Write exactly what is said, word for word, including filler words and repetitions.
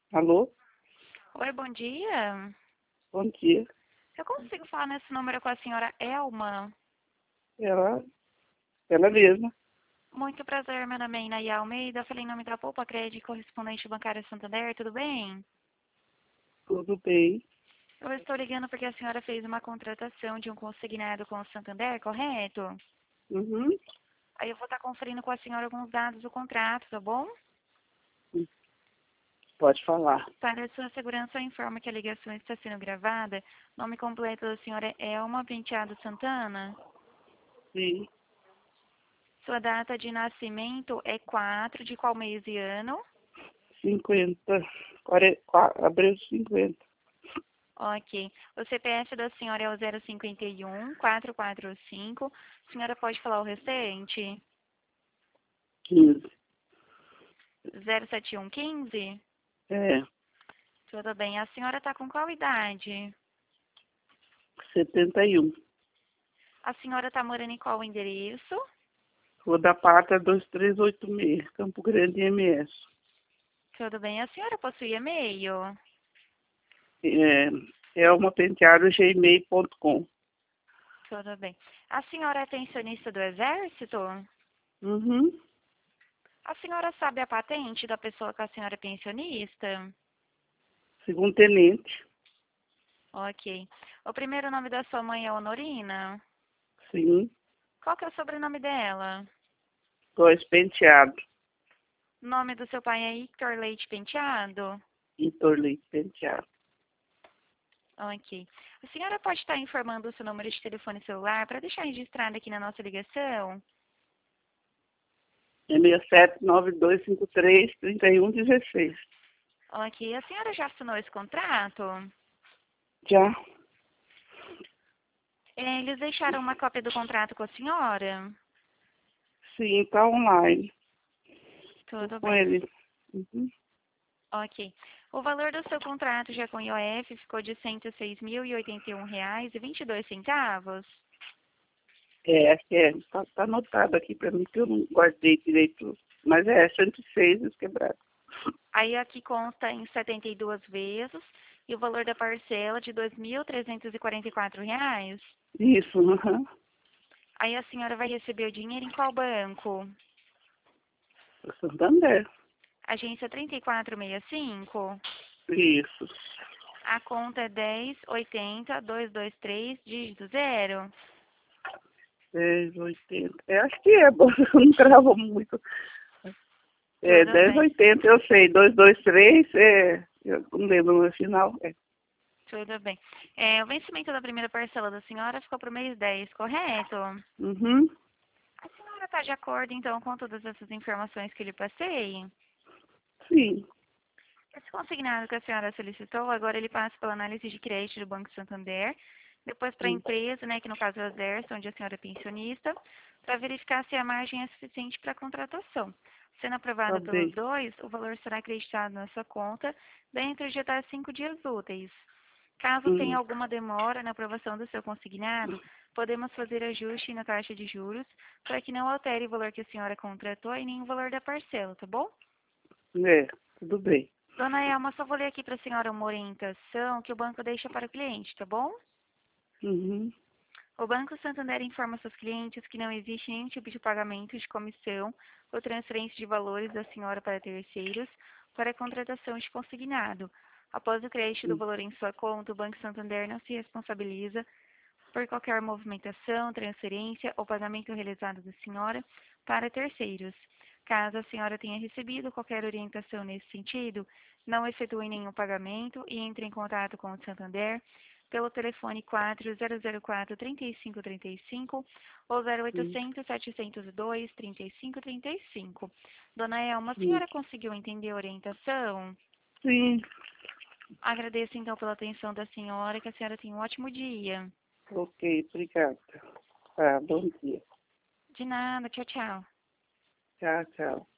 Alô? Oi, bom dia. Bom dia. Eu consigo falar nesse número com a senhora Elma? Ela, ela mesma. Muito prazer, meu nome é Inaia Almeida. Eu falei em nome da Poupa Crédito, correspondente bancária Santander, tudo bem? Tudo bem? Eu estou ligando porque a senhora fez uma contratação de um consignado com o Santander, correto? Uhum. Aí eu vou estar conferindo com a senhora alguns dados do contrato, tá bom? Pode falar. Para a sua segurança, eu informo que a ligação está sendo gravada. Nome completo da senhora é Elma Penteado Santana. Sim. Sua data de nascimento é quatro de qual mês e ano? cinquenta. quarenta, abril cinquenta. Ok. O C P F da senhora é o zero cinquenta e um, quatrocentos e quarenta e cinco. A senhora pode falar o restante? quinze. zero sete um quinze? É. Tudo bem. A senhora está com qual idade? setenta e um. A senhora está morando em qual endereço? Rua da Pata dois três oito seis, Campo Grande, M S. Tudo bem. A senhora possui e-mail? É, é uma penteado gmail ponto com. Tudo bem. A senhora é pensionista do Exército? Uhum. A senhora sabe a patente da pessoa que a senhora é pensionista? Segundo tenente. Ok. O primeiro nome da sua mãe é Honorina? Sim. Qual que é o sobrenome dela? Dois penteado. O nome do seu pai é Hector Leite Penteado? Vitor Leite penteado. Ok. A senhora pode estar informando o seu número de telefone celular para deixar registrado aqui na nossa ligação? É seis sete nove dois cinco três três um um seis. Ok. A senhora já assinou esse contrato? Já. Eh, Eles deixaram uma cópia do contrato com a senhora? Sim, tá online. Tô Tudo com bem. ele. Uhum. Ok. O valor do seu contrato já com o I O F ficou de cento e seis mil e oitenta e um reais e vinte e dois centavos. É, acho que é. Tá, tá anotado aqui para mim que eu não guardei direito. Mas é cento e seis os quebrados. Aí aqui consta em setenta e duas vezes e o valor da parcela de dois mil trezentos e quarenta e quatro reais. Isso, uhum. Aí a senhora vai receber o dinheiro em qual banco? O Santander. Agência trinta e quatro sessenta e cinco. Isso. A conta é dez oitenta dois dois três, dígito zero. Dez oitenta. É, acho que é, bom, não cravo muito. É, Tudo dez bem, oitenta eu sei. Dois dois três é. Eu não lembro no final. É. tudo bem. É, o vencimento da primeira parcela da senhora ficou para o mês dez, correto? Uhum. A senhora está de acordo, então, com todas essas informações que lhe passei? Sim. Esse consignado que a senhora solicitou, agora ele passa pela análise de crédito do Banco Santander, depois para a Hum, empresa, né, que no caso é o Exército, onde a senhora é pensionista, para verificar se a margem é suficiente para a contratação. Sendo tá aprovada pelos bem. dois, o valor será acreditado na sua conta dentro de até cinco dias úteis. Caso tenha Uhum. alguma demora na aprovação do seu consignado, podemos fazer ajuste na taxa de juros para que não altere o valor que a senhora contratou e nem o valor da parcela, tá bom? É, tudo bem. Dona Elma, só vou ler aqui para a senhora uma orientação que o banco deixa para o cliente, tá bom? Uhum. O Banco Santander informa seus clientes que não existe nenhum tipo de pagamento de comissão ou transferência de valores da senhora para terceiros para a contratação de consignado. Após o crédito do Hum. valor em sua conta, o Banco Santander não se responsabiliza por qualquer movimentação, transferência ou pagamento realizado da senhora para terceiros. Caso a senhora tenha recebido qualquer orientação nesse sentido, não efetue nenhum pagamento e entre em contato com o Santander pelo telefone quatro zero zero quatro, três cinco três cinco ou zero Hum. oitocentos, setecentos e dois, trinta e cinco trinta e cinco. Dona Elma, a Hum. senhora conseguiu entender a orientação? Sim. Agradeço então pela atenção da senhora, que a senhora tenha um ótimo dia. Ok, obrigada. Tá, bom dia. De nada, tchau, tchau. Tchau, tchau.